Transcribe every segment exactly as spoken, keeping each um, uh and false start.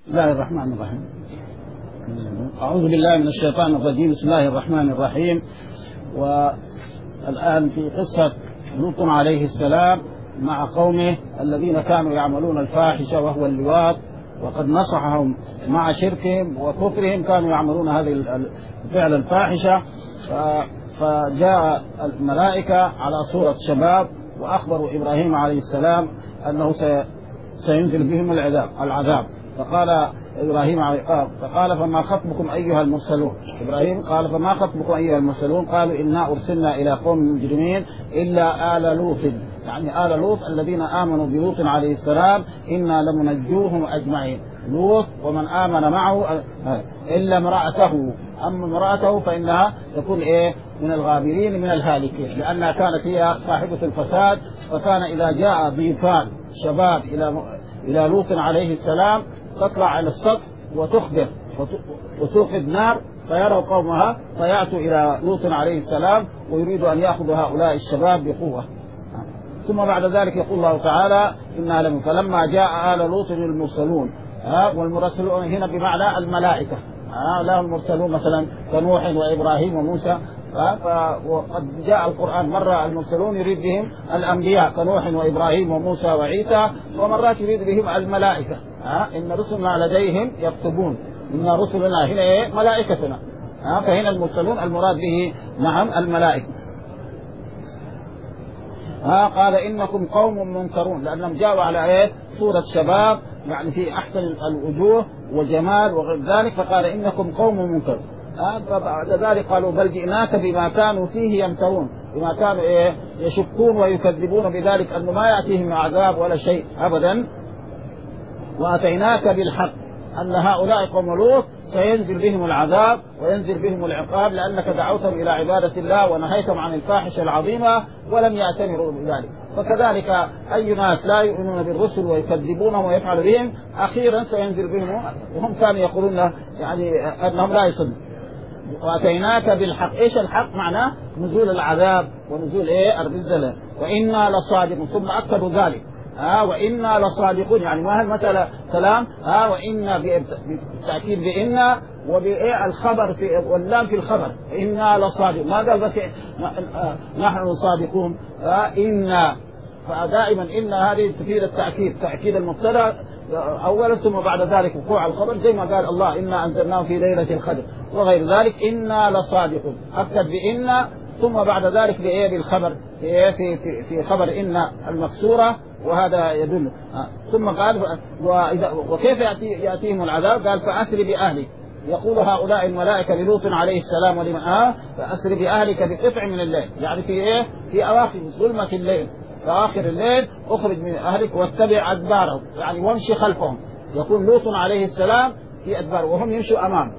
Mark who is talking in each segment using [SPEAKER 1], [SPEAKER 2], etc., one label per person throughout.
[SPEAKER 1] بسم الله الرحمن الرحيم. أعوذ بالله من الشيطان الرجيم. بسم الله الرحمن الرحيم. والآن في قصة لوط عليه السلام مع قومه الذين كانوا يعملون الفاحشة وهو اللواط، وقد نصحهم مع شركهم وكفرهم، كانوا يعملون هذه الفعل الفاحشة. فجاء الملائكة على صورة شباب وأخبروا إبراهيم عليه السلام أنه سينزل بهم العذاب العذاب فقال إبراهيم فقال فما خطبكم أيها المرسلون. إبراهيم قال فما خطبكم أيها المرسلون؟ قالوا إنا أرسلنا إلى قوم مجرمين إلا آل لوط، يعني آل لوط الذين آمنوا بلوط عليه السلام إنا لمنجوهم أجمعين، لوط ومن آمن معه إلا امرأته، أما امرأته فإنها تكون إيه من الغابرين من الهالكين، لأنها كانت هي صاحبة الفساد. فكان إذا جاء ضيفان شباب إلى إلى لوط عليه السلام تطلع على السطح وتخبر وتوقد نار، فيروا قومها فيأتوا إلى لوط عليه السلام ويريدوا أن يأخذوا هؤلاء الشباب بقوة. ثم بعد ذلك يقول الله تعالى إنا لم فلما جاء آل لوط المرسلون، والمرسلون هنا بمعنى الملائكة، لا المرسلون مثلا كنوح وإبراهيم وموسى. وقد جاء القرآن مرة المرسلون يريد بهم الأنبياء كنوح وإبراهيم وموسى وعيسى، ومرات يريد بهم الملائكة. إن رسلنا لديهم يكتبون، إن رسلنا هنا إيه ملائكتنا. فهنا المرسلون المراد به نعم الملائكة. ها قال إنكم قوم منكرون، لأنهم جاءوا على إيه صورة شباب يعني في أحسن الوجوه وجمال وغير ذلك، فقال إنكم قوم منكرون. بعد ذلك قالوا بل جئناك بما كانوا فيه يمترون، بما كانوا إيه يشكون ويكذبون بذلك أنه ما يأتيهم عذاب ولا شيء أبدا، وأتيناك بالحق أن هؤلاء قوم لوط سينزل بهم العذاب وينزل بهم العقاب، لأنك دعوتهم إلى عبادة الله ونهيتهم عن الفاحشة العظيمة ولم يأتمروا بذلك. فكذلك أي ناس لا يؤمنون بالرسل ويكذبونهم ويفعل بهم أخيرا سينزل بهم، وهم كانوا يقولون يعني أنهم لا يصدقون. وأتيناك بالحق، إيش الحق؟ معناه نزول العذاب ونزول إيه الرزق، وإنا لصادقون. ثم أكدوا ذلك ها آه وإنا لصادقون، يعني ما هالمسألة كلام ها آه وإنا بالتأكيد بإنا وبإيه الخبر في واللام في الخبر إنا لصادقون، ما قال بس نحن صادقون ها آه إنا. فدائما إن هذه تفيد التأكيد، تأكيد المبتدأ أولا ثم بعد ذلك وقوع الخبر، زي ما قال الله إنا أنزلناه في ليلة القدر وغير ذلك. إنا لصادقون أكد بإنا ثم بعد ذلك بإيه بالخبر في في في خبر إن المكسورة، وهذا يدل. ثم قال وإذا وكيف يأتي يأتيهم العذاب؟ قال فأسر بأهلك. يقول هؤلاء الملائكة للوط عليه السلام ولمن آه فأسر بأهلك بقطع من الليل، يعني في إيه في أواخر ظلمة الليل، في آخر الليل أخرج من أهلك واتبع أدبارهم، يعني وامشي خلفهم. يكون لوط عليه السلام في أدبار وهم يمشوا أمام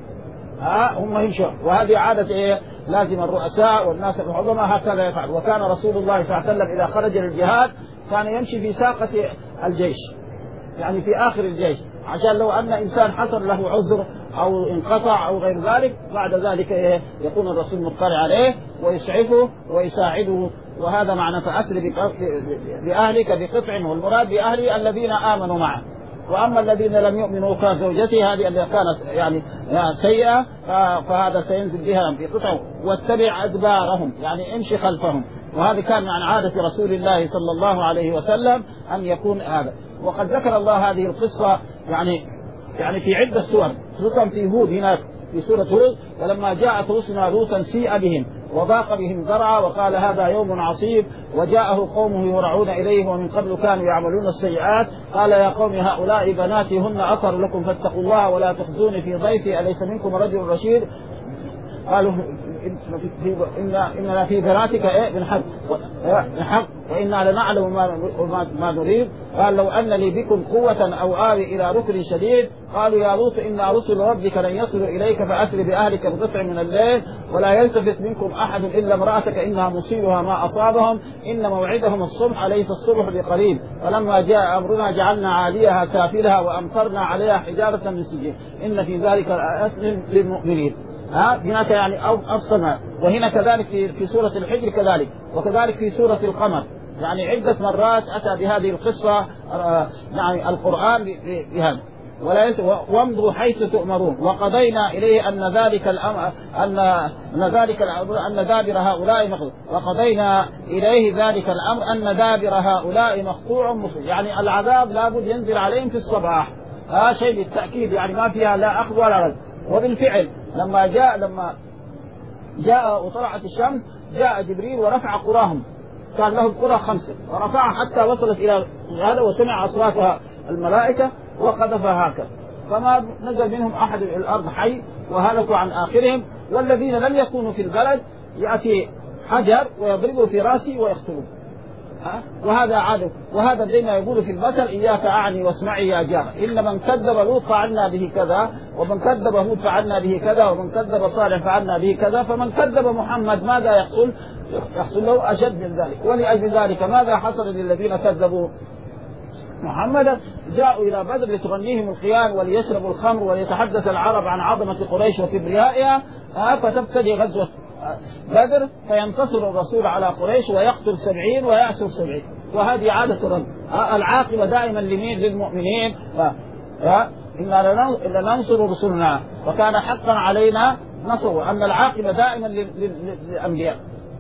[SPEAKER 1] ها هم يمشوا، وهذه عادة إيه لازم الرؤساء والناس العظماء هكذا يفعل. وكان رسول الله صلى الله عليه وسلم إذا خرج للجهاد كان يمشي في ساقة الجيش، يعني في آخر الجيش، عشان لو أن إنسان حصل له عذر أو انقطع أو غير ذلك بعد ذلك إيه يكون الرسول مطلع عليه ويسعفه ويساعده. وهذا معنى فأسر بأهلك بقطع، والمراد بأهله الذين آمنوا معه. وأما الذين لم يؤمنوا كزوجته هذه اللي كانت يعني سيئة فهذا سينزل بها بقطع واتبع أدبارهم، يعني امشي خلفهم. وهذا كان عن عادة رسول الله صلى الله عليه وسلم أن يكون هذا. وقد ذكر الله هذه القصة يعني يعني في عدة سور، خصوصا في هود هناك في سورة هود، ولما جاءت رسلنا لوطا سيء بهم وضاق بهم ذرعا وقال هذا يوم عصيب وجاءه قومه يرعون إليه ومن قبل كانوا يعملون السيئات قال يا قوم هؤلاء بناتي هن أطهر لكم فاتقوا الله ولا تخزوني في ضيفي أليس منكم رجل رشيد؟ قالوا إن إننا في بناتك إيه بالحق بالحق وإنا لنعلم ما ما نريد. قال لو أن لي بكم قوة أو آوي إلى ركن شديد. قالوا يا لوط إن رسل ربك لن يصلوا إليك فأسر بأهلك بقطع من الليل ولا يلتفت منكم أحد إلا امرأتك إنها مصيبها ما أصابهم إن موعدهم الصبح أليس الصبح بقريب. فلما جاء أمرنا جعلنا عاليها سافلها وأمطرنا عليها حجارة من سجيل إن في ذلك لآيات للمؤمنين. ها هناك يعني أو السماء، وهنا كذلك في في سورة الحجر كذلك، وكذلك في سورة القمر، يعني عدة مرات أتى بهذه القصة يعني القرآن بهذا. ولا وامضوا حيث تؤمرون وقضينا إليه أن ذلك الأمر أن أن ذلك الأمر أن دابر هؤلاء مقطوع وقضينا إليه ذلك الأمر أن دابر هؤلاء مقطوع مصيب. يعني العذاب لابد ينزل عليهم في الصباح. هذا شيء بالتأكيد، يعني ما فيها لا أخذ ولا رد. وبالفعل لما جاء لما جاء وطلعت الشمس جاء جبريل ورفع قراهم، كان لهم قرى خمسة ورفعها حتى وصلت إلى هذا وسمع أصوات الملائكة وقذفها هكذا، فما نزل منهم أحد إلى الأرض حي وهلكوا عن آخرهم. والذين لم يكونوا في البلد يأتي حجر ويضربوا في رأسه ويقتلوه. وهذا عادة، وهذا دائما يقول في المثل إياك أعني واسمعي يا جار، إن من كذب لوط فعلنا به كذا، ومن كذب هود فعلنا به كذا، ومن كذب صالح فعلنا به كذا، فمن كذب محمد ماذا يحصل؟ يحصل له أشد من ذلك. ولأجل ذلك ماذا حصل للذين كذبوا محمدا؟ جاءوا إلى بدر لتغنيهم الخيان وليشربوا الخمر وليتحدث العرب عن عظمة قريش وكبريائها، فتبتدي غزوة بدر فينتصر الرسول على قريش ويقتل سبعين ويأسر سبعين. وهذه عادة رب. العاقبة دائما لمين؟ للمؤمنين. إنا لننصر رسلنا وكان حقا علينا نصر، أن العاقبة دائما للأنبياء.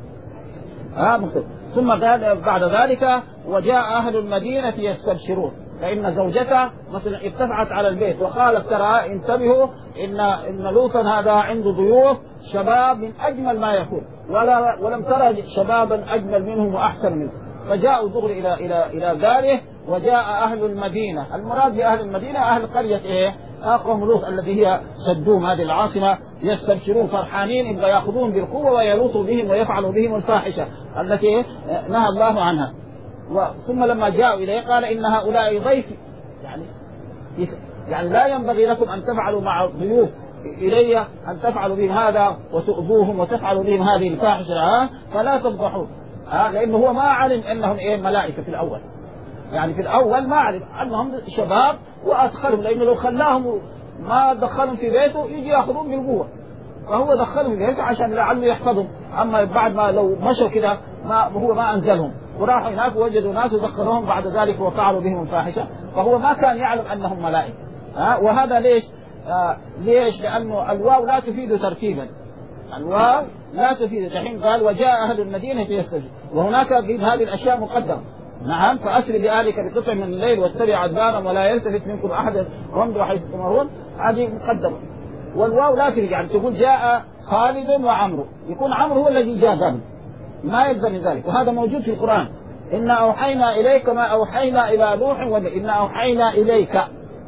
[SPEAKER 1] ثم قال بعد ذلك وجاء أهل المدينة يستبشرون، فإن زوجته مثلا ارتفعت على البيت وقالت ترى انتبهوا إن إن لوطا هذا عنده ضيوف شباب من أجمل ما يكون، ولا ولم ترى شبابا أجمل منهم وأحسن منهم. فجاءوا دغري إلى إلى إلى داره. وجاء أهل المدينة، المراد بأهل المدينة أهل قرية إيه؟ قوم لوط الذي هي سدوم هذه العاصمة، يستبشرون فرحانين إن يأخذون بالقوة ويلوطوا بهم ويفعلوا بهم الفاحشة التي نهى الله عنها. ثم لما جاءوا إليه قال إن هؤلاء ضيفي، يعني يعني لا ينبغي لكم أن تفعلوا مع الضيوف إلي أن تفعلوا بهم هذا وتؤذوهم وتفعلوا بهم هذه الفاحشة، فلا تفضحوا. لأنه هو ما علم أنهم إيه ملائكة في الأول، يعني في الأول ما علم أنهم شباب وأدخلهم، لأنه لو خلاهم ما دخلهم في بيته يجي يأخذون بالقوة، فهو دخلهم في بيته عشان لعله يحفظهم. أما بعد ما لو مشوا كده ما هو ما أنزلهم، وراحوا هناك وجدوا ناس ودخلوهم بعد ذلك وفعلوا بهم الفاحشة، فهو ما كان يعلم أنهم ملائكة. ها وهذا ليش؟ آه ليش؟ لأنه الواو لا تفيد ترتيبا، الواو لا تفيد. الحين قال وجاء أهل المدينة يستبشرون، وهناك هذه الأشياء مقدمة. نعم فأسر بأهلك بقطع من الليل واتبع أدبارهم ولا يلتفت منكم أحد وامضوا حيث تؤمرون، هذه مقدمة. والواو لا تفيد، يعني تقول جاء خالد وعمرو، يكون عمرو هو الذي جاء قبل، ما يلزم ذلك. وهذا موجود في القرآن، إنا أوحينا إليك ما أوحينا إلى نوح وإنا أوحينا إليك.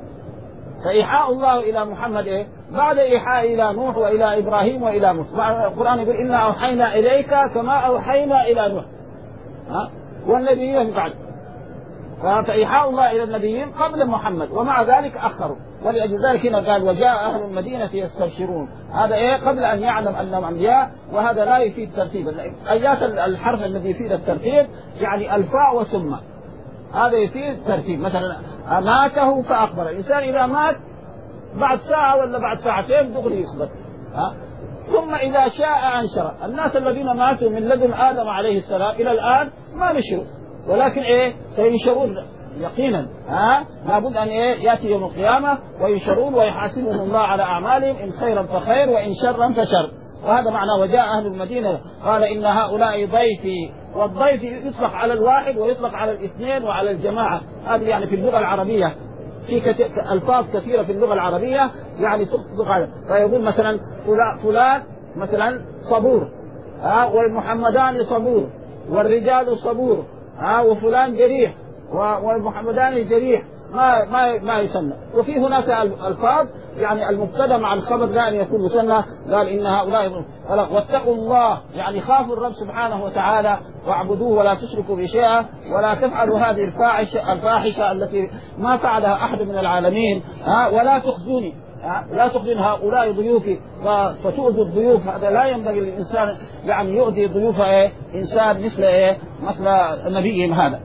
[SPEAKER 1] فإيحاء الله إلى محمد إيه؟ بعد إيحاء إلى نوح وإلى إبراهيم وإلى موسى. القرآن يقول إنا أوحينا إليك كما أوحينا إلى نوح، ها والنبيين بعد. فإيحاء الله إلى النبيين قبل محمد، ومع ذلك أخروا. ولأجل ذلك هنا قال وجاء أهل المدينة يستبشرون، هذا إيه قبل أن يعلم أنهم أنبياء، وهذا لا يفيد ترتيبا. آيات الحرف الذي يفيد الترتيب يعني الفاء وثم، هذا يفيد ترتيب. مثلا ماته فأخبر، الإنسان إذا مات بعد ساعة ولا بعد ساعتين دغري يخبر. ها ثم إذا شاء أنشر. الناس الذين ماتوا من لدن آدم عليه السلام إلى الآن ما نشروا، ولكن إيه سينشرون يقينا. ها لابد أن إيه يأتي يوم القيامة وينشرون ويحاسبهم الله على أعمالهم، إن خيرا فخير وإن شرا فشر. وهذا معنى وجاء أهل المدينة قال إن هؤلاء ضيفي. والضيف يطلق على الواحد ويطلق على الاثنين وعلى الجماعة. هذه يعني في اللغة العربية في ألفاظ كثيرة في اللغة العربية يعني تطلق على، فيقول مثلا فلان مثلا صبور، ها والمحمدان صبور والرجال صبور، ها وفلان جريح والمحمدان جريح، ما ما ما يسمى. وفي هناك الفاظ يعني المبتدا مع الخبر لا ان يكون مسمى. قال ان هؤلاء واتقوا الله، يعني خافوا الرب سبحانه وتعالى واعبدوه ولا تشركوا به شيئا ولا تفعلوا هذه الفاحشه الفاحشه التي ما فعلها احد من العالمين. ها ولا تخزوني، لا تخزن هؤلاء ضيوفي فتؤذوا الضيوف. هذا لا ينبغي للانسان يعني يؤذي ضيوف ايه انسان مثل ايه مثل نبيهم هذا.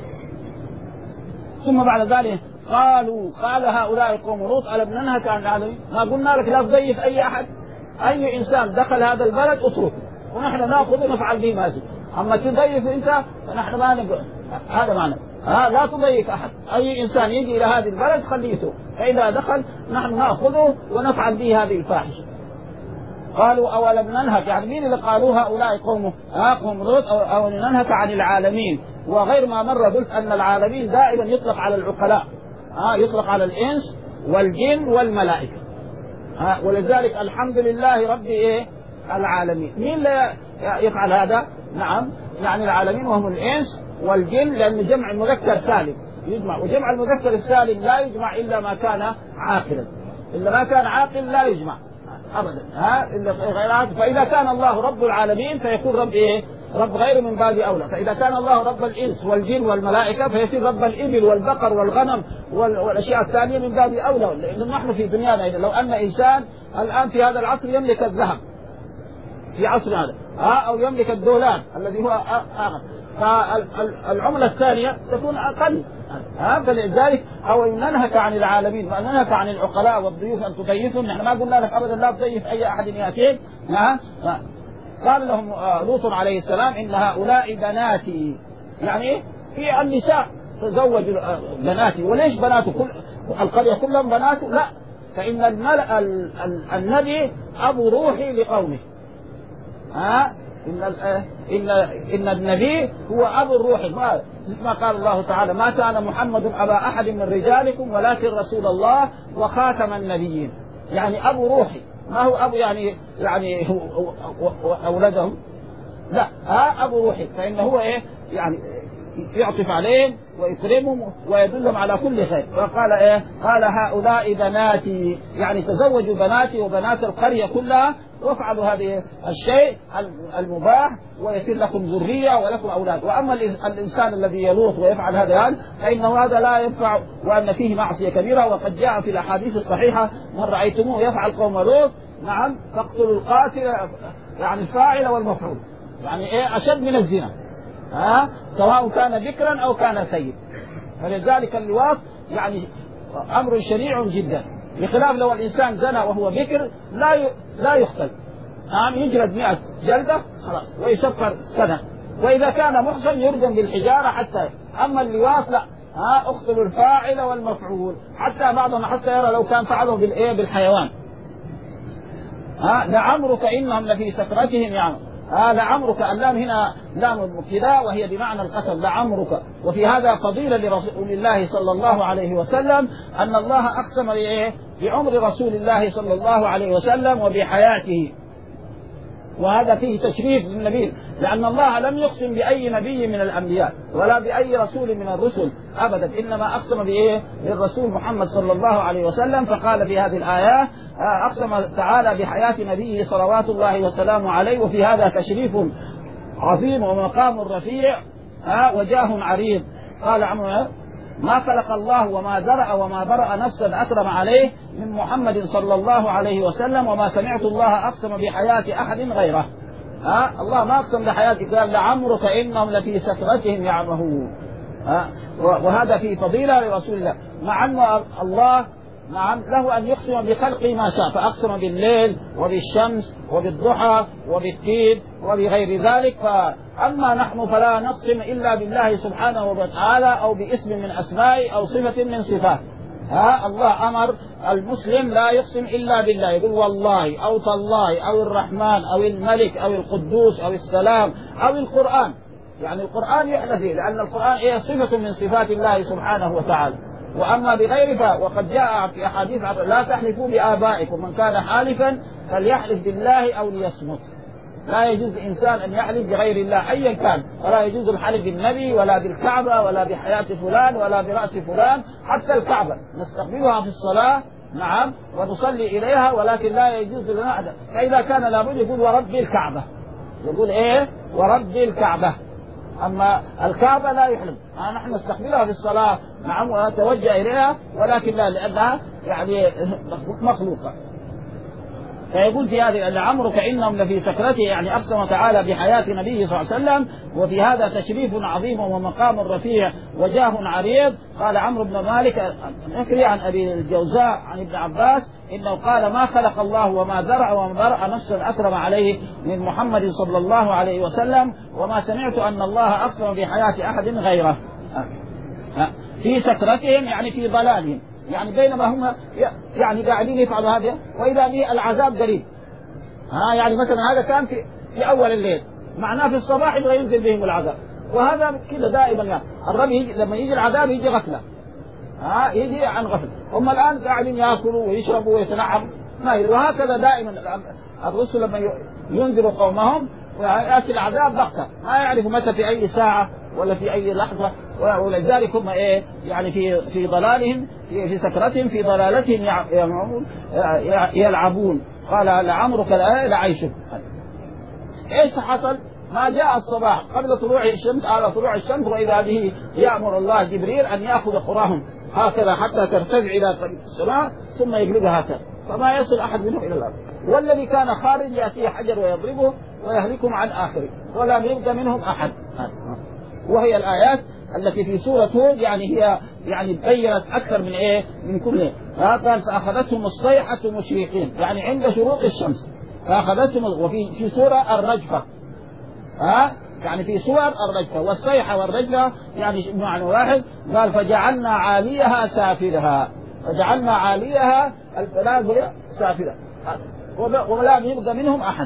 [SPEAKER 1] ثم بعد ذلك قالوا قال هؤلاء قوم لوط ألم ننهك عن العالمين؟ ما قلنا لك لا تضيف أي أحد، أي إنسان دخل هذا البلد اتركه ونحن نأخذ ونفعل به ما شئنا، أما تضيف أنت فنحن ما نقول. هذا معنى ها لا تضيف أحد، أي إنسان يجي إلى هذه البلد خليته، فإذا دخل نحن نأخذه ونفعل به هذه الفاحشة. قالوا أولم ننهك، يعني مين اللي قالوا هؤلاء قوم ها قوم لوط، أو, أو ننهك عن العالمين. وغير ما مرة قلت أن العالمين دائما يطلق على العقلاء، ها يطلق على الإنس والجن والملائكة، ها ولذلك الحمد لله رب إيه العالمين. مين لا يفعل هذا؟ نعم يعني العالمين وهم الإنس والجن، لأن جمع المذكر سالم يجمع، وجمع المذكر السالم لا يجمع إلا ما كان عاقلا، إلا ما كان عاقل لا يجمع أبدا، ها إلا غير عاقل. فإذا كان الله رب العالمين فيكون رب إيه؟ رب غير من باب أولى. فإذا كان الله رب الإنس والجن والملائكة فيصير رب الإبل والبقر والغنم والأشياء الثانية من باب أولى، لأن نحن في دنيانا لو أن إنسان الآن في هذا العصر يملك الذهب في عصر هذا، ها أو يملك الدولار الذي هو آخر، فالعملة الثانية تكون أقل، ها فلذلك أو ننهك عن العالمين وننهك عن العقلاء والضيوف أن تضيفهم. نحن ما قلنا لك أبدا لا تضيف أي أحد يأتيك. قال لهم لوط عليه السلام إن هؤلاء بناتي، يعني في النساء تزوج بناتي. وليش بناته؟ كل القرية كلهم بناته؟ لا، فإن الملأ النبي أبو روحي لقومه، ها إن إن إن النبي هو أبو الروح، مثل ما قال الله تعالى ما كان محمد أبا أحد من رجالكم ولكن رسول الله وخاتم النبيين، يعني أبو روحي، ما هو أبو يعني يعني أولادهم، لا ها أبو روحي، فإنه هو إيه يعني يعطف عليهم ويكرمهم ويدلهم على كل خير. وقال إيه؟ قال هؤلاء بناتي، يعني تزوجوا بناتي وبنات القرية كلها وافعلوا هذه الشيء المباح ويصير لكم ذرية ولكم أولاد. وأما الإنسان الذي يلوط ويفعل هذا فإنه هذا لا ينفع، وأن فيه معصية كبيرة. وقد جاء في الأحاديث الصحيحة من رأيتموه يفعل قوم لوط نعم فاقتلوا القاتل، يعني الفاعل والمفعول، يعني إيه أشد من الزنا، ها سواء كان ذكرا أو كان سيد. فلذلك اللواط يعني أمر شنيع جدا، بخلاف لو الإنسان زنى وهو بكر لا ي... لا يقتل، نعم يجلد مئة جلدة خلاص ويسكر سنة، وإذا كان محسن يرجم بالحجارة حتى. أما اللواط لا، ها اقتلوا الفاعل والمفعول، حتى بعضهم حتى يرى لو كان فعله بالإيه بالحيوان. ها لعمرك إنهم لفي سكرتهم يعني، ها لعمرك اللام هنا لام المبتداء وهي بمعنى القسم لعمرك. وفي هذا فضيلة لرسول الله صلى الله عليه وسلم أن الله أقسم بإيه بعمر رسول الله صلى الله عليه وسلم وبحياته، وهذا فيه تشريف للنبي، لأن الله لم يقسم بأي نبي من الأنبياء ولا بأي رسول من الرسل أبدا، إنما أقسم بإيه للرسول محمد صلى الله عليه وسلم. فقال في هذه الآية أقسم تعالى بحياة نبيه صلوات الله وسلامه عليه، وفي هذا تشريف عظيم ومقام رفيع وجاه عريض. قال عمرو ما خلق الله وما ذرأ وما برأ نفسا أكرم عليه من محمد صلى الله عليه وسلم، وما سمعت الله أقسم بحياة أحد غيره. ها الله ما أقسم بحياتك، قال لعمرك إنهم لفي سكرتهم يعمهون. ها وهذا في فضيلة لرسول الله، مع أن الله نعم له أن يقسم بخلقه ما شاء، فأقسم بالليل وبالشمس وبالضحى وبالتين وبغير ذلك. فأما نحن فلا نقسم إلا بالله سبحانه وتعالى أو باسم من أسمائه أو صفة من صفاته. ها الله أمر المسلم لا يقسم إلا بالله، يقول والله أو تالله أو الرحمن أو الملك أو القدوس أو السلام أو القرآن، يعني القرآن يحلف به لأن القرآن هي صفة من صفات الله سبحانه وتعالى. وأما بغيره وقد جاء في أحاديث لا تحلفوا بآبائكم، من كان حالفا فليحلف بالله أو ليصمت. لا يجوز إنسان أن يحلف بغير الله أيا كان، ولا يجوز الحلف بالنبي ولا بالكعبة ولا بحياة فلان ولا برأس فلان. حتى الكعبة نستقبلها في الصلاة نعم ونصلي إليها، ولكن لا يجوز لنا أحد. فإذا كان لابد يقول ورب الكعبة، يقول إيه ورب الكعبة. أما الكعبة لا يحلم، نحن نستقبلها في الصلاة نعم ونتوجه إليها، ولكن لا لأنها يعني مخلوقة. فيقول في هذه لعمرك إنهم لفي سكرته، يعني أقسم تعالى بحياة نبيه صلى الله عليه وسلم. وفي هذا تشريف عظيم ومقام رفيع وجاه عريض. قال عمرو بن مالك نكري عن أبي الجوزاء عن ابن عباس إنه قال ما خلق الله وما ذرأ وما برأ نفسا أكرم عليه من محمد صلى الله عليه وسلم، وما سمعت أن الله أقسم بحياة أحد غيره. في سكرتهم يعني في ضلالهم، يعني بينما هم يعني قاعدين يفعلوا هذا وإذا به العذاب قريب. ها يعني مثلا هذا كان في في أول الليل، معناه في الصباح يبغى ينزل بهم العذاب، وهذا كذا دائما يعني الرب يجي لما يجي العذاب يجي غفلة، ها يجي عن غفلة. هم الآن قاعدين يأكلوا ويشربوا ويتنعموا ما يدري، وهكذا دائما الرسل لما ينذروا قومهم ويأتي العذاب بغتة، ما يعرفوا متى في أي ساعة ولا في أي لحظة، ولذلك هم إيه يعني في في ضلالهم في, في سكرتهم في ضلالتهم يلعبون. قال لعمرك لعيشك. إيش حصل؟ ما جاء الصباح قبل طلوع الشمس على طلوع الشمس وإذا به يأمر الله جبريل أن يأخذ قراهم هكذا حتى ترتفع إلى السماء ثم يقلبها هكذا فما يصل أحد منهم إلى الأرض. والذي كان خارج يأتيه حجر ويضربه ويهلكهم عن آخره ولا يبقى منهم أحد. وهي الآيات التي في سورة هود يعني هي يعني بينت أكثر من إيه من كل. قال فأخذتهم الصيحة مشرقين يعني عند شروق الشمس فأخذتهم. وفي في سورة الرجفة ها يعني في سور الرجفة والصيحة والرجفة يعني معنى واحد. قال فجعلنا عاليها سافلها فجعلنا عاليها الفلاذ سافلها ولا يبقى منهم أحد.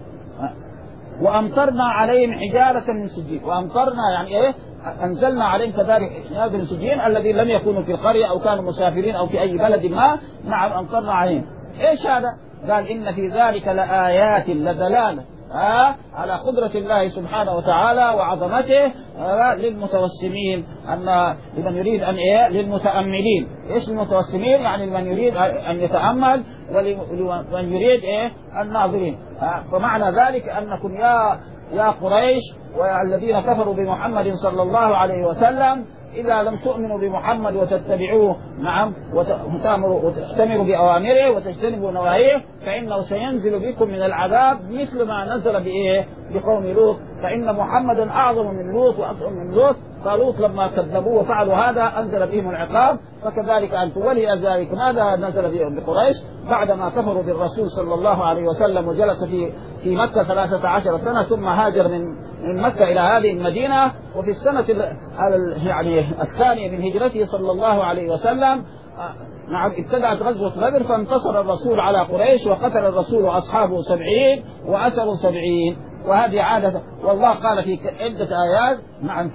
[SPEAKER 1] وأمطرنا عليهم حجارة من سجين. وأمطرنا يعني إيه أنزلنا عليهم كذلك حجارة من سجين الذين لم يكونوا في القرية أو كانوا مسافرين أو في أي بلد ما. نعم أمطرنا عليهم. إيش هذا؟ قال إن في ذلك لآيات لدلالة آه على قدرة الله سبحانه وتعالى وعظمته آه للمتوسمين أن لمن يريد أن إيه للمتأملين. إيش المتوسمين؟ يعني لمن يريد أن يتأمل ولمن يريد إيه الناظرين. آه فمعنى ذلك أنكم يا يا قريش والذين كفروا بمحمد صلى الله عليه وسلم إذا لم تؤمنوا بمحمد وتتبعوه نعم وتأمروا وتأتمروا بأوامره وتجتنبوا نواهيه فإنه سينزل بكم من العذاب مثل ما نزل بإيه بقوم لوط. فإن محمدا أعظم من لوط وأطعم من لوط. فلوط لما كذبوه وفعلوا هذا أنزل بهم العقاب فكذلك أنتم. ولي ذلك ماذا نزل بهم بقريش بعدما كفروا بالرسول صلى الله عليه وسلم وجلس في في مكة ثلاثة عشر سنة ثم هاجر من من مكة إلى هذه المدينة. وفي السنة يعني الثانية من هجرته صلى الله عليه وسلم نعم ابتدأت غزوة بدر فانتصر الرسول على قريش وقتل الرسول أصحابه سبعين وأسروا سبعين. وهذه عادة والله قال في عدة آيات نعم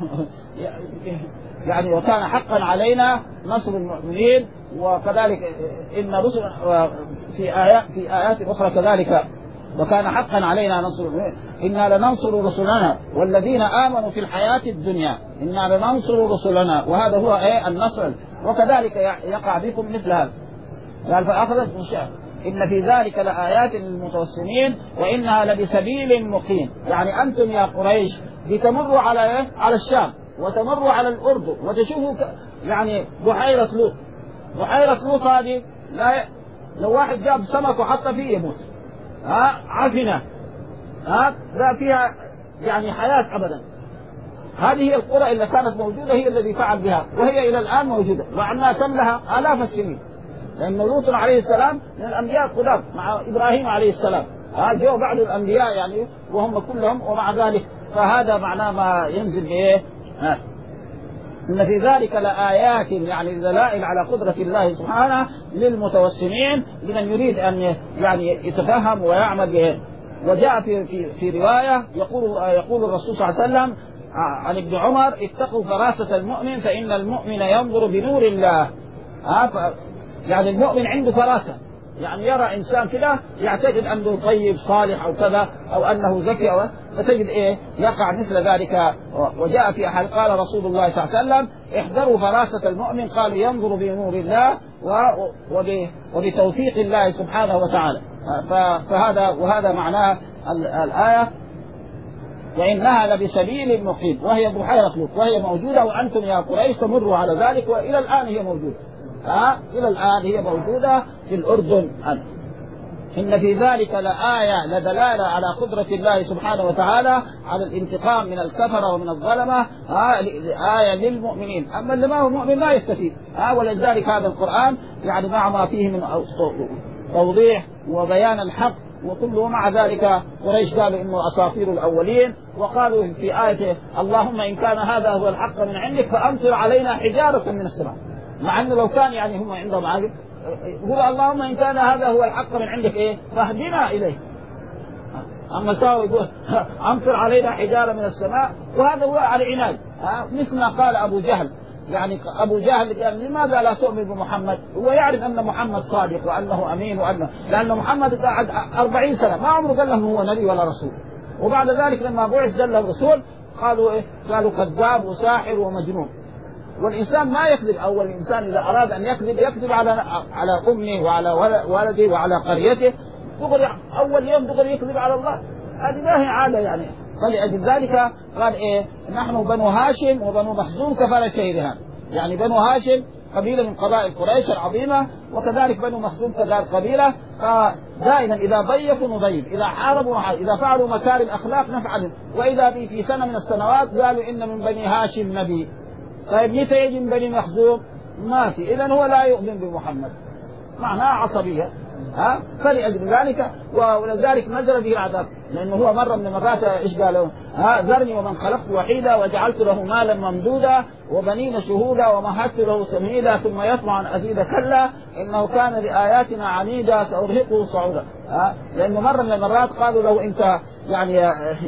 [SPEAKER 1] يعني وكان حقا علينا نصر المؤمنين. وكذلك إن رسل في آيات في آيات أخرى كذلك وكان حقا علينا نصر المؤمنين إنا لننصر رسلنا والذين آمنوا في الحياة الدنيا إنا لننصر رسلنا. وهذا هو إيه النصر. وكذلك يقع بكم مثل هذا. قال فأخذت الشعر إن في ذلك لآيات للمتوسمين وإنها لبسبيل مقيم. يعني أنتم يا قريش بتمروا على إيه على الشام وتمروا على الأردن وتشوفوا يعني بحيرة لوط. بحيرة لوط هذه لا لو واحد جاب سمك وحط فيه يموت ها عفنة ها لا فيها يعني حياة أبدا. هذه هي القرى اللي كانت موجودة هي الذي فعل بها وهي إلى الآن موجودة مع أنها كم لها آلاف السنين. لأن لوط عليه السلام من الأنبياء القدام مع إبراهيم عليه السلام ها جو بعد الأنبياء يعني وهم كلهم. ومع ذلك فهذا معناه ما ينزل بإيه ها. إن في ذلك لآيات يعني دلائل على قدرة الله سبحانه للمتوسمين لمن يريد أن يعني يتفهم ويعمل به. وجاء في في في رواية يقول يقول الرسول صلى الله عليه وسلم عن ابن عمر اتقوا فراسة المؤمن فإن المؤمن ينظر بنور الله. ها يعني المؤمن عنده فراسة يعني يرى إنسان كده يعتقد أنه طيب صالح أو كذا أو أنه ذكي أو فتجد إيه يقع مثل ذلك. وجاء في أحد قال رسول الله صلى الله عليه وسلم احذروا فراسة المؤمن قال ينظر بنور الله وبتوفيق الله سبحانه وتعالى. فهذا وهذا معناه الآية وإنها لبسبيل مقيم وهي بحيرة لوط وهي موجودة وأنتم يا قريش تمروا على ذلك وإلى الآن هي موجودة. ها إلى الآن هي موجودة في الأردن. إن في ذلك لآية لدلالة على قدرة الله سبحانه وتعالى على الانتقام من الكفرة ومن الظلمة. ها آية للمؤمنين. أما اللي ما هو مؤمن ما يستفيد. ها ولذلك هذا القرآن يعني مع ما فيه من توضيح وبيان الحق وكله مع ذلك قريش قالوا إنه أساطير الأولين، وقالوا في آية اللهم إن كان هذا هو الحق من عندك فأمطر علينا حجارة من السماء، مع أنه لو كان يعني هم عندهم عقل يقول اللهم إن كان هذا هو الحق من عندك إيه فاهدنا إليه. أما ساوي يقول أمطر علينا حجارة من السماء، وهذا هو العناد. مثل ما قال أبو جهل، يعني أبو جهل قال لماذا لا تؤمن بمحمد؟ هو يعرف أن محمد صادق وأنه أمين، وأنه لأن محمد قعد أربعين سنة ما عمره قال لهم هو نبي ولا رسول، وبعد ذلك لما بعث قال له رسول قالوا إيه؟ قالوا كذاب وساحر ومجنون. والإنسان ما يكذب، أول الإنسان إذا أراد أن يكذب يكذب على على أمه وعلى ولده وعلى قريته، دغري أول يوم دغري يكذب على الله، هذه ما هي عادة يعني. فلأجل ذلك قال إيه نحن بنو هاشم وبنو مخزوم كفر شهرها، يعني بنو هاشم قبيلة من قبائل قريش العظيمة، وكذلك بنو مخزوم كذلك قبيلة، فدائما إذا ضيفوا نضيف، إذا حاربوا نحارب، إذا فعلوا مكارم أخلاق نفعل، وإذا بي في سنة من السنوات قالوا إن من بني هاشم نبي. طيب متى يجي من بني مخزوم؟ ما في، إذن هو لا يؤمن بمحمد، معناها عصبية. ها فلأجل ذلك ولذلك نزل به العذاب، لأنه هو مرة من المرات إيش قالوا؟ ها ذرني ومن خلقت وحيدا وجعلت له مالا ممدودا وبنين شهودا ومهدت له سمهيدا ثم يطمع أن أزيد كلا إنه كان لآياتنا عنيدا سأرهقه صعودا. ها لأنه مرة من المرات قالوا له أنت يعني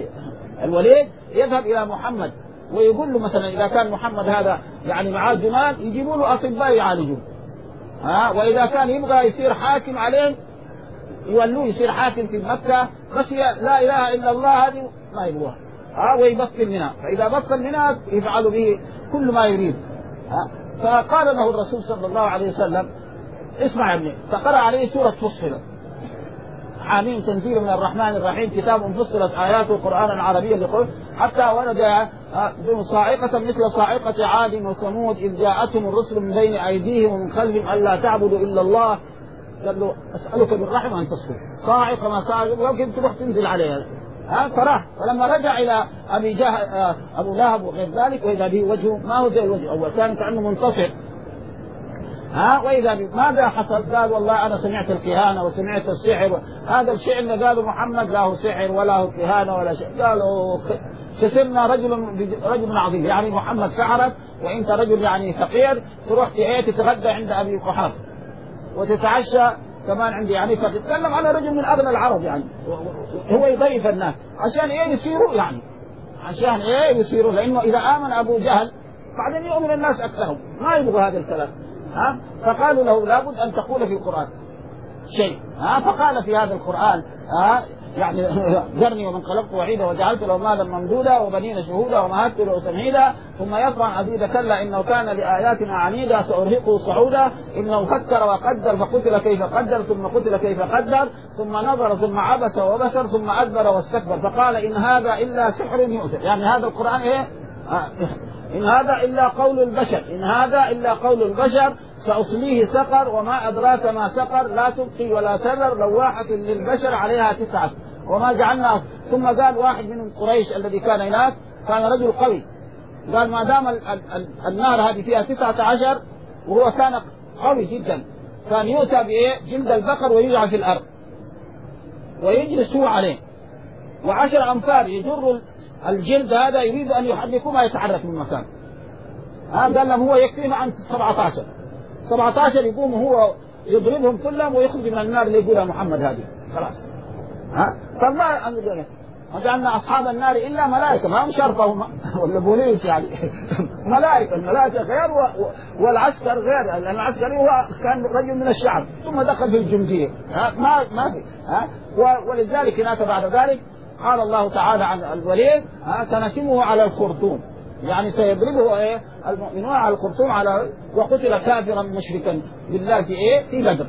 [SPEAKER 1] الوليد يذهب إلى محمد ويقول له مثلا إذا كان محمد هذا يعني معاه جمال يجيبوا له أطباء يعالجوه، ها وإذا كان يبغى يصير حاكم عليهم يولوه يصير حاكم في مكة، بس لا إله إلا الله هذه ما يبغوها، ها ويبطل منها، فإذا بطل منها يفعل به كل ما يريد. ها فقال له الرسول صلى الله عليه وسلم اسمع يا ابني، فقرأ عليه سورة فصلت حاميم تنزيل من الرحمن الرحيم كتاب فصلت آياته قرآنا عربيا لقل حتى ولد صاعقة مثل صاعقة عاد وثمود إذ جاءتهم الرسل من بين أيديهم ومن خلفهم ألا تعبدوا إلا الله، قال له أسألك بالرحمة أن تصبر، صاعقة ما صاعقة يمكن تروح تنزل عليها. ها فرح، فلما رجع إلى أبي جهل أبو لهب وغير ذلك وإذا به وجهه ما هو زي الوجه الأول، كان كأنه منتصر. ها وإذا ماذا حصل؟ قال والله أنا سمعت الكهانة وسمعت السحر، هذا الشيء اللي قالوا محمد له سحر ولا هو كهانة ولا شيء، قالوا خسرنا رجل رجل عظيم، يعني محمد سحرك وأنت رجل يعني فقير تروح تتغدى عند أبي قحافة وتتعشى كمان عندي، يعني فتتكلم على رجل من أغنى العرب، يعني هو يضيف الناس عشان إيه يصيروا، يعني عشان إيه يصيروا، لأنه إذا آمن أبو جهل بعدين يؤمن الناس أكثرهم، ما يبغوا هذا الكلام. ها فقالوا له لابد أن تقول في القرآن شيء. ها فقال في هذا القرآن ها يعني ذرني ومن خلقت وحيدا وجعلت له مالا ممدودا وبنين شهودا ومهدت له تمهيدا ثم يطمع أزيد كلا إنه كان لآياتنا عنيدا سأرهقه صعودا إنه فكر وقدر فقتل كيف قدر ثم قتل كيف قدر ثم نظر ثم عبس وبشر ثم أدبر واستكبر فقال إن هذا إلا سحر يؤثر، يعني هذا القرآن إيه إن هذا إلا قول البشر، إن هذا إلا قول البشر سأصليه سقر وما أدراك ما سقر لا تبقي ولا تذر لواحة للبشر عليها تسعة وما جعلنا. ثم قال واحد من قريش الذي كان هناك كان رجل قوي، قال ما دام ال ال ال النار هذه فيها تسعة عشر وهو كان قوي جدا، كان يؤتى بإيه جلد البقر ويوضع في الأرض ويجلس هو عليه وعشر أنفار يجر الجلد هذا يريد أن يحركه ما يتحرك من مكان. هذا قال لهم هو يكفيه عن سبعة عشر سبعة عشر يقوم هو يضربهم كلهم ويخرج من النار اللي يقولها محمد هذه خلاص. ها فما أنزل وجعلنا أصحاب النار إلا ملائكة، ما هم شرطة هم ولا بوليس يعني ملائكة، الملائكة غير والعسكر غير، لأن العسكري هو كان رجل من الشعب ثم دخل في الجندية. ها ما ما في. ها ولذلك هناك بعد ذلك قال الله تعالى عن الوليد سنتمه على الخرطوم، يعني سيضربه ايه المؤمنون على الخرطوم على وقتل كافرا مشركا بالله في ايه في بدر.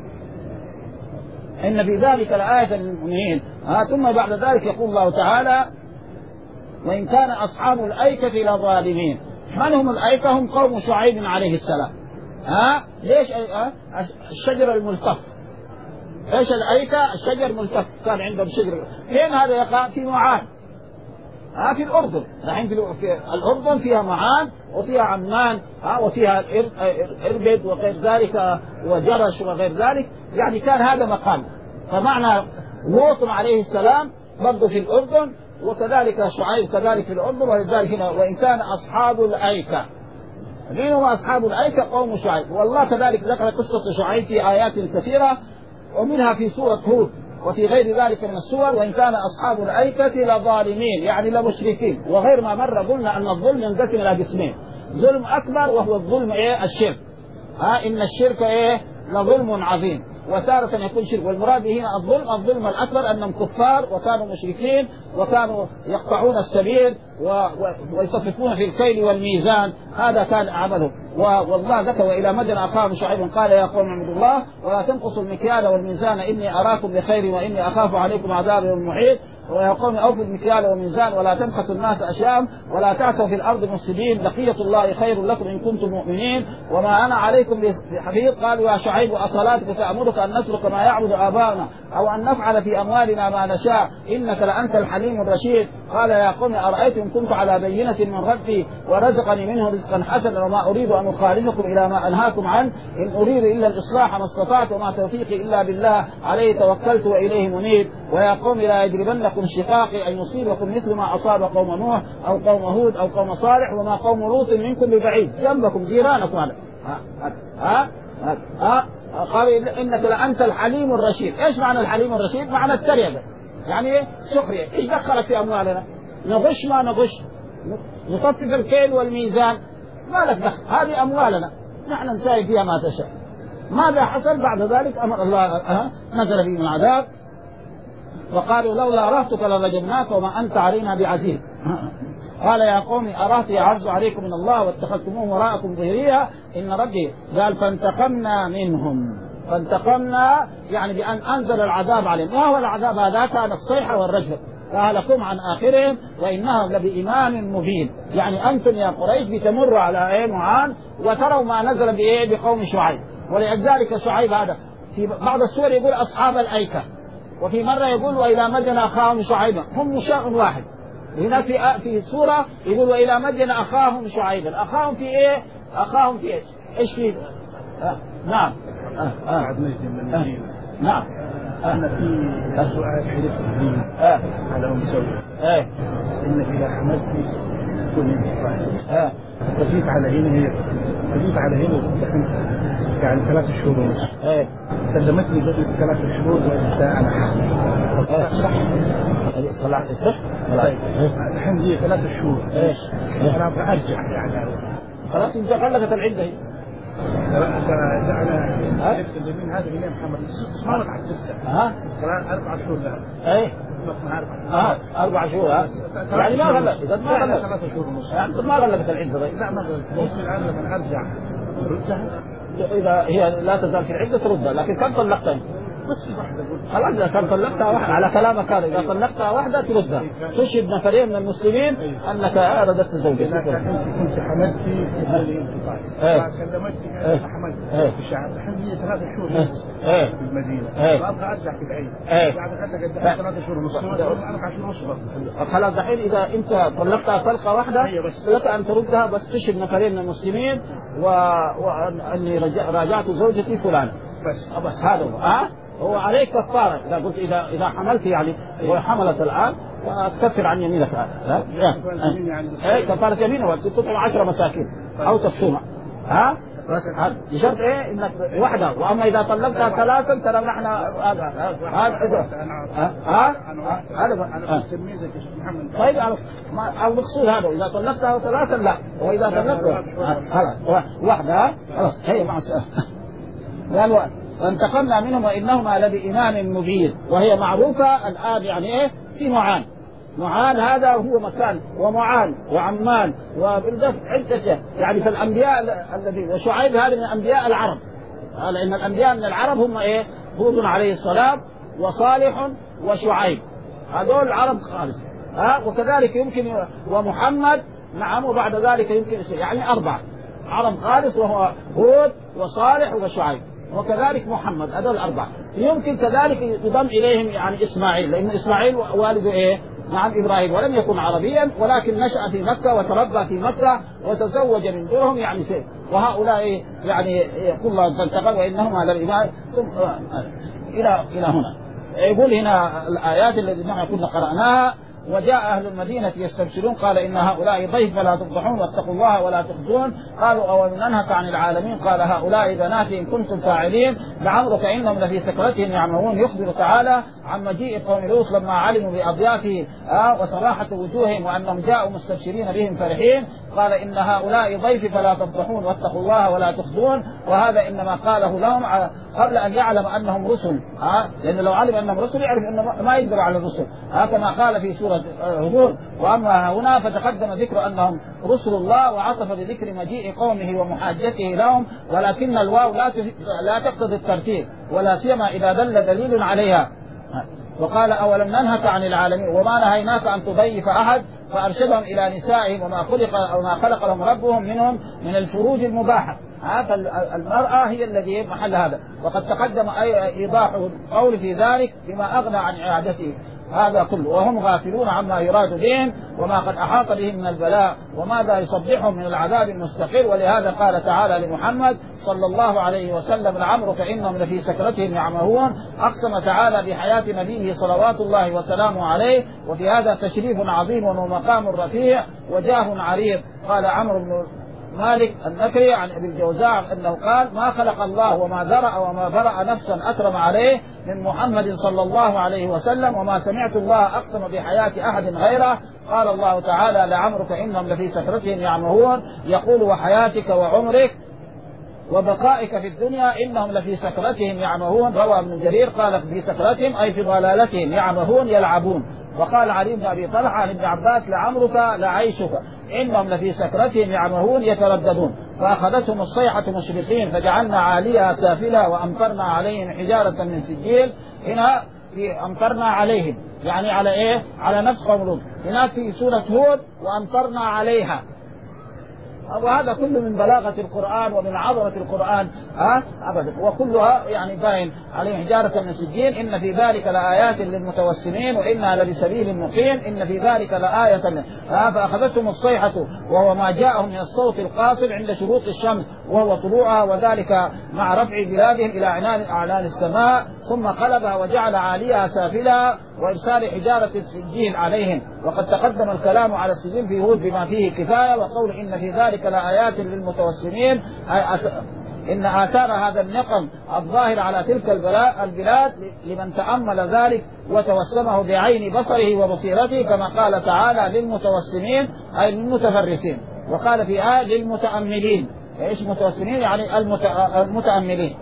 [SPEAKER 1] ان في ذلك لآية للمؤمنين. ثم بعد ذلك يقول الله تعالى وإن كان أصحاب الأيكة لظالمين. من هم الأيكة؟ هم قوم شعيب عليه السلام. ها ليش ها؟ الشجر الملتف. ايش الأيكة؟ الشجر ملتف، كان عندهم شجر. فين هذا يقع؟ في معان. ها في الأردن، الحين في الأردن فيها معان وفيها عمان، ها وفيها إربد وغير ذلك وجرش وغير ذلك، يعني كان هذا مقام. فمعنى لوط عليه السلام برضه في الأردن، وكذلك شعيب كذلك في الأردن. ولذلك هنا وإن كان أصحاب الأيكة، مين هم أصحاب الأيكة؟ قوم شعيب. والله كذلك ذكر قصة شعيب في آيات كثيرة، ومنها في سورة هود وفي غير ذلك من السور. وإن كان أصحاب الأيكة لظالمين يعني لمشركين. وغير ما مر قلنا أن الظلم ينقسم إلى قسمين: ظلم أكبر وهو الظلم إيه؟ الشرك. ها إن الشرك إيه؟ لظلم عظيم. وتارة يكون شرك، والمراد هنا الظلم الظلم الأكبر أنهم كفار وكانوا مشركين وكانوا يقطعون السبيل ويطففون في الكيل والميزان، هذا كان عملهم. والله ذكر وإلى مدين أخاهم شعيب قال يا قوم اعبدوا الله ولا تنقصوا المكيال والميزان إني أراكم بخير وإني أخاف عليكم عذاب يوم محيط. ويا قوم أوفوا المكيال والميزان ولا تبخسوا الناس أشياءهم ولا تعثوا في الأرض مفسدين بقية الله خير لكم إن كنتم مؤمنين وما أنا عليكم بحفيظ. قالوا يا شعيب أصلاتك تأمرك أن نترك ما يعبد آباؤنا أو أن نفعل في أموالنا ما نشاء إنك لأنت الحليم الرشيد. قال يا قوم أرأيتم إن كنت على بينة من ربي ورزقني منه رزقا حسنا وما أريد أن أخالفكم إلى ما أنهاكم عنه إن أريد إلا الإصلاح ما استطعت وما توفيقي إلا بالله عليه توكلت وإليه منيب. ويا قوم لا يجرمنكم شقاقي أن يصيبكم مثل ما أصاب قوم نوح أو قوم هود أو قوم صالح وما قوم لوط منكم ببعيد جنبكم جيرانكم. هذا ها ها ها قال إنك لأنت الحليم الرشيد. إيش معنى الحليم الرشيد؟ معنى التريقة، يعني إيه؟ سخرية. إيش دخلت في أموالنا؟ نغش ما نغش، نطفف الكيل والميزان، ما لك دخل، هذه أموالنا نحن نساوي فيها ما تشاء. ماذا حصل بعد ذلك؟ أمر الله أه. نزل بهم العذاب وقالوا لولا رهتك لرجمناك وما أنت علينا بعزيز. قال يا قوم أرهتي أعز عليكم من الله واتخذتموه وراءكم ظهريا إن ربي قال فانتقمنا منهم. فانتقمنا يعني بأن أنزل العذاب عليهم. ما هو العذاب هذا؟ كان الصيحة والرجل فهلكم عن آخرهم وإنهم لبإيمان مبين. يعني أنتم يا قريش بتمروا على إيه معان وتروا ما نزل بإيه بقوم شعيب. ولذلك شعيب هذا في بعض السور يقول أصحاب الأيكة، وفي مرة يقول وإلى مدين أخاهم شعيبا، هم شيء واحد. هنا في في سورة يقول وإلى مدين أخاهم شعيبا. أخاهم في إيه؟ أخاهم في إيش؟ إيش في؟ آه. نعم آه. آه. آه. نعم
[SPEAKER 2] أنا في سؤال حديث الدين على أم سودة إنك إذا حملت تكون انتقال تجيك على هنا هي تجيك على هنا يعني ثلاث شهور ونص سلمتني قبل ثلاث شهور وأنت أنا حامل صح؟
[SPEAKER 1] صلاة صح؟
[SPEAKER 2] الحين هي ثلاث شهور أنا أبغى أرجع يعني
[SPEAKER 1] خلاص أنت خلقت العدة هي
[SPEAKER 2] أنا عرفت اللي من هذا اللي محمد ما رفعت لسه ها أربع شهور لها
[SPEAKER 1] إيه ها أربع شهور ها يعني ما غلقت إذا ما غلقت
[SPEAKER 2] ثلاثة شهور ونص
[SPEAKER 1] يعني ما غلقت العدة
[SPEAKER 2] لا ما غلقت ممكن الآن لما أرجع ردها
[SPEAKER 1] إذا هي لا تزال في العدة تردها. لكن كم طلقتها
[SPEAKER 2] بس واحدة
[SPEAKER 1] خلاص إذا كان طلقتها واحدة على كلامك هذا إذا طلقتها واحدة تردها تشهد نفرين من المسلمين أنك رددت زوجتك.
[SPEAKER 2] كنت حملتي هذه انتقال كلمتني أنا حملت في الشعب الحين هي ثلاث شهور في المدينة وأبغى أرجع في العيد بعد خدك ثلاث شهور ونص أربع شهور ونص.
[SPEAKER 1] خلاص دحين إذا أنت طلقتها طلقة واحدة لك أن تردها بس تشهد نفرين من المسلمين وأني راجعت زوجتي فلان
[SPEAKER 2] بس
[SPEAKER 1] بس هذا هو ها هو عليك كفارة. إذا قلت إذا إذا حملت يعني وحملت الآن تكفر عن يمينك لا إيه كفارة يمينه وتطعم عشرة مساكين أو تصوم ها بس هذا بشرط إيه إنك واحدة. وأما إذا طلقتها ثلاثا ترى نحن هذا هذا ها هذا طيب أو مقصود هذا إذا طلقتها ثلاثا لا وإذا طلقتها خلاص واحدة خلاص هي مع قالوا فانتقمنا منهم وإنهما لبإيمان مبين. وهي معروفة الآن يعني إيه في معان. معان هذا هو مكان ومعان وعمان وبلدة عدة يعني فالأنبياء الذي وشعيب هذا من أنبياء العرب لأن الأنبياء من العرب هم إيه هود عليه السلام وصالح وشعيب هذول العرب خالص ها وكذلك يمكن ومحمد نعم وبعد ذلك يمكن يعني أربعة عرب خالص وهو هود وصالح وشعيب وكذلك محمد هذول الأربعة. يمكن كذلك يضم إليهم يعني إسماعيل لأن إسماعيل والده إيه نعم إبراهيم ولم يكن عربيا ولكن نشأ في مكة وتربى في مكة وتزوج من درهم يعني سيد. وهؤلاء يعني يقول الله تنتقل وإنهما للإيمان إلى إلى هنا يقول هنا الآيات التي نحن كنا قرأناها: وجاء أهل المدينة يستبشرون قال إن هؤلاء ضيف فلا تفضحون واتقوا الله ولا تخزون. قالوا أولم ننهك عن العالمين قال هؤلاء بناتي إن كنتم فاعلين لعمرك إنهم لفي سكرتهم يعمهون. يخبر تعالى عن مجيء قوم لوط لما علموا بأضيافه آه وصراحة وجوههم وأنهم جاءوا مستبشرين بهم فرحين. قال إن هؤلاء ضيف فلا تفضحون واتقوا الله ولا تخزون. وهذا إنما قاله لهم قبل أن يعلم أنهم رسل، آه لأن لو علم أنهم رسل يعرف أنه ما يقدر على الرسل، آه كما قال في سورة هود. وأما هنا فتقدم ذكر أنهم رسل الله وعطف بذكر مجيء قومه ومحاجته لهم، ولكن الواو لا لا تقتضي الترتيب ولا سيما إذا دل دليل عليها. وقال أولم ننهك عن العالمين وما نهيناك أن تضيف أحد، فأرشدهم إلى نسائهم وما خلق أو ما خلق لهم ربهم منهم من الفروج المباحة. فالمرأة هي الذي محل هذا، وقد تقدم إيضاح القول في ذلك بما أغنى عن إعادته هذا كله، وهم غافلون عما يراد بهم وما قد أحاط بهم من البلاء وماذا يصبحهم من العذاب المستقر. ولهذا قال تعالى لمحمد صلى الله عليه وسلم: لعمرك إنهم لفي سكرتهم يعمهون. أقسم تعالى بحياة نبيه صلوات الله وسلامه عليه، وفي هذا تشريف عظيم ومقام رفيع وجاه عريض. قال عمرو بن مالك النكري عن ابي الجوزاء انه قال: ما خلق الله وما ذرأ وما برأ نفسا اكرم عليه من محمد صلى الله عليه وسلم، وما سمعت الله اقسم بحياة احد غيره. قال الله تعالى: لعمرك انهم لفي سكرتهم يعمهون. يقول: وحياتك وعمرك وبقائك في الدنيا انهم لفي سكرتهم يعمهون. روى ابن جرير قال: في سكرتهم اي في ضلالتهم يعمهون يلعبون. وقال علي بن ابي طلحه عن ابن عباس: لعمرك لعيشك انهم لفي سكرتهم يعمهون يترددون. فاخذتهم الصيحه مشرقين فجعلنا عاليها سافلها وامطرنا عليهم حجاره من سجيل. هنا في امطرنا عليهم يعني على ايه؟ على نفس قوم لوط. هناك في سوره هود وامطرنا عليها. وهذا كله من بلاغة القرآن ومن عظمة القرآن ها أبدا، وكلها يعني باين عليه حجارة من سجين. إن في ذلك لآيات للمتوسمين وإنها لبسبيل مقيم. إن في ذلك لآية ها فأخذتهم الصيحة وهو ما جاءهم من الصوت القاصر عند شروق الشمس وهو طلوعها، وذلك مع رفع بلادهم إلى عنان أعلان السماء، ثم قلبها وجعل عاليها سافلها وإرسال حجارة السجين عليهم. وقد تقدم الكلام على السجين في هود بما فيه كفاية. وقول إن في ذلك لآيات للمتوسمين إن آثار هذا النقم الظاهر على تلك البلاد لمن تأمل ذلك وتوسمه بعين بصره وبصيرته، كما قال تعالى: للمتوسمين أي للمتفرسين. وقال في آية: للمتأملين. إيش متوسمين؟ يعني المتأملين.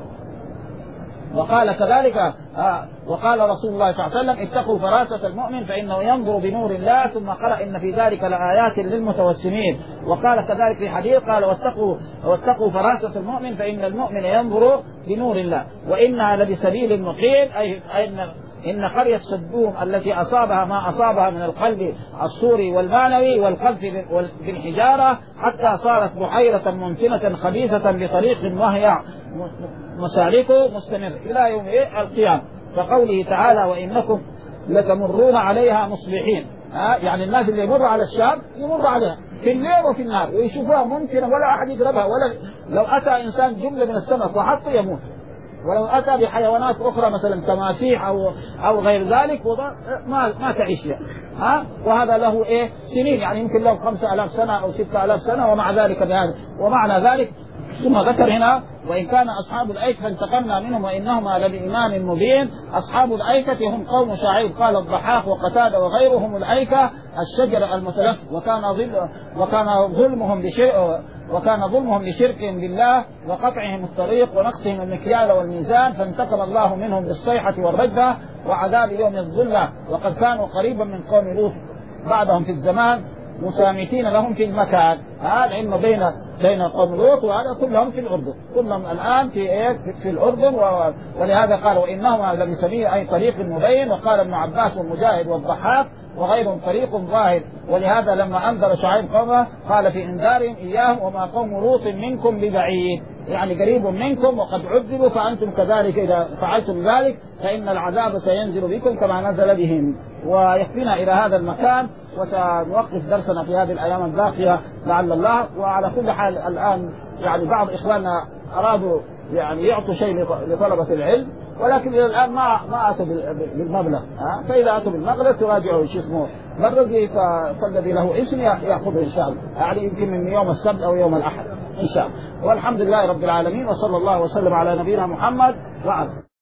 [SPEAKER 1] وقال كذلك آه وقال رسول الله صلى الله عليه وسلم: اتقوا فراسة المؤمن فإنه ينظر بنور الله. ثم قرأ: إن في ذلك لآيات للمتوسمين. وقال كذلك في حديث قال: واتقوا واتقوا فراسة المؤمن فإن المؤمن ينظر بنور الله. وإنها لبسبيل مقيم أي أن إن قرية صدوم التي أصابها ما أصابها من القلب الصوري والمعنوي والقذف بالحجارة حتى صارت بحيرة ممتنة خبيثة بطريق وهي مسالكه مستمر إلى يوم القيامة. فقوله تعالى: وإنكم لتمرون عليها مصبحين. ها يعني الناس اللي يمر على الشام يمر عليها في الليل وفي النهار ويشوفوها ممكنة ولا أحد يقربها، ولا لو أتى إنسان جملة من السمك وحطه يموت. ولو أتى بحيوانات أخرى مثلا تماسيح أو أو غير ذلك ما ما تعيش يعني. ها وهذا له إيه سنين، يعني يمكن له خمسة آلاف سنة أو ستة آلاف سنة، ومع ذلك بهذا ومعنى ذلك. ثم ذكر هنا: وإن كان أصحاب الأيكة فانتقمنا منهم وإنهما لبإمام مبين. أصحاب الأيكة هم قوم شعيب. قال الضحاك وقتادة وغيرهم: الأيكة الشجرة المتلف. وكان ظل وكان ظلمهم بشرك وكان ظلمهم لشركهم بالله وقطعهم الطريق ونقصهم المكيال والميزان، فانتقم الله منهم بالصيحة والرجفة وعذاب يوم الظلة. وقد كانوا قريبا من قوم لوط بعدهم في الزمان مسامتين لهم في المكان. هذا العلم بين بين قوم لوط وهذا كلهم في الأردن، كلهم الآن في إيه في الأردن. ولهذا قال: وإنهما لبسبيل أي طريق مبين. وقال ابن عباس والمجاهد والضحاك وغيرهم: طريق ظاهر. ولهذا لما أنذر شعيب قومه قال في إنذارهم إياهم: وما قوم لوط منكم ببعيد، يعني قريب منكم وقد عذبوا فأنتم كذلك إذا فعلتم ذلك فإن العذاب سينزل بكم كما نزل بهم. ويكفينا إلى هذا المكان، وسنوقف درسنا في هذه الأيام الباقية لعل الله. وعلى كل حال الآن يعني بعض إخواننا أرادوا يعني يعطوا شيء لطلبة العلم، ولكن الى الان ما ما اتوا بالمبلغ ها. فاذا اتوا بالمبلغ تراجعوا شو اسمه مبلغ، فالذي له اسم ياخذه ان شاء الله، يعني يمكن من يوم السبت او يوم الاحد ان شاء الله. والحمد لله رب العالمين، وصلى الله وسلم على نبينا محمد وعلى